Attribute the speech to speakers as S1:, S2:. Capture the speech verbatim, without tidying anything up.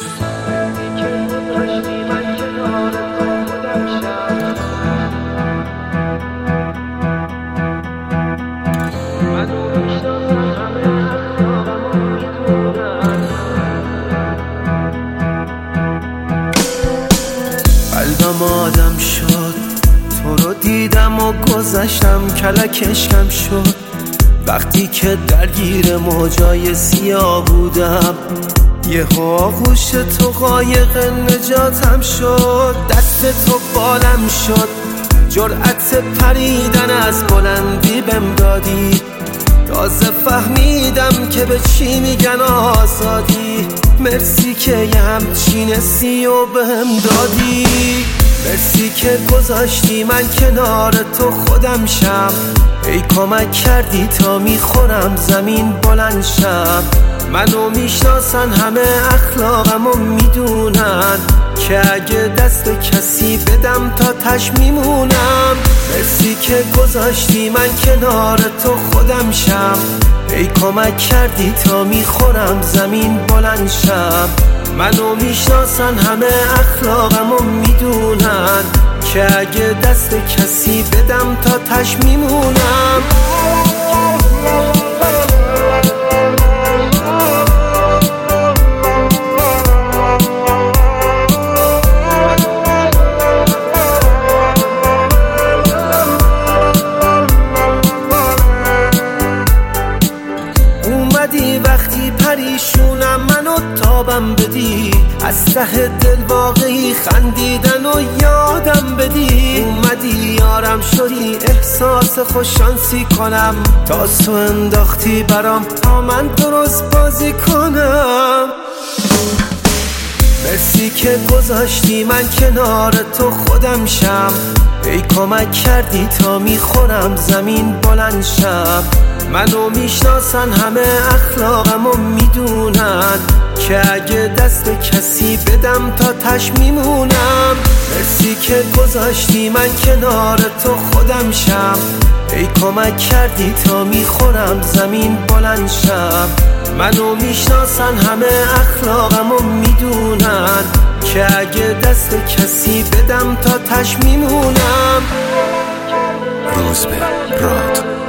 S1: قلبم آدم شد، تو رو دیدم و گذشتم، کلکشکم شد وقتی که درگیر موجای سیاه بودم. یهو آغوش تو قایق نجاتم شد، دست تو بالم شد، جرأت پریدن از بلندی بهم دادی. تازه فهمیدم که به چی میگن آزادی. مرسی که یه همچین حسی و بهم دادی. مرسی که گذاشتی من کنار تو خودم شم. ای کمک کردی تا میخورم زمین بلند شم. منو میشناسن همه، اخلاقمو میدونن که اگه دست کسی بدم تا تش میمونم. مرسی که گذاشتی من کنار تو خودم شم. ای کمک کردی تا میخورم زمین بلند شم. منو میشناسن همه، اخلاقمو میدونن که اگه دست کسی بدم تا تش میمونم. وقتی پریشونم منو تابم بدی، از ته دل واقعی خندیدن و یادم بدی. اومدی یارم شدی، احساس خوششانسی کنم، تا تو انداختی برام تا من درست بازی کنم. مرسی که گذاشتی من کنار تو خودم شم. ای کمک کردی تا میخورم زمین بلند شم. منو میشناسن همه، اخلاقمو میدونن که اگه دست کسی بدم تا تش میمونم. مرسی که گذاشتی من کنار تو خودم شم. ای کمک کردی تا میخورم زمین بلند شم. منو میشناسن همه، اخلاقمو میدونن که اگه دست کسی بدم تا تش میمونم.
S2: روزبه راد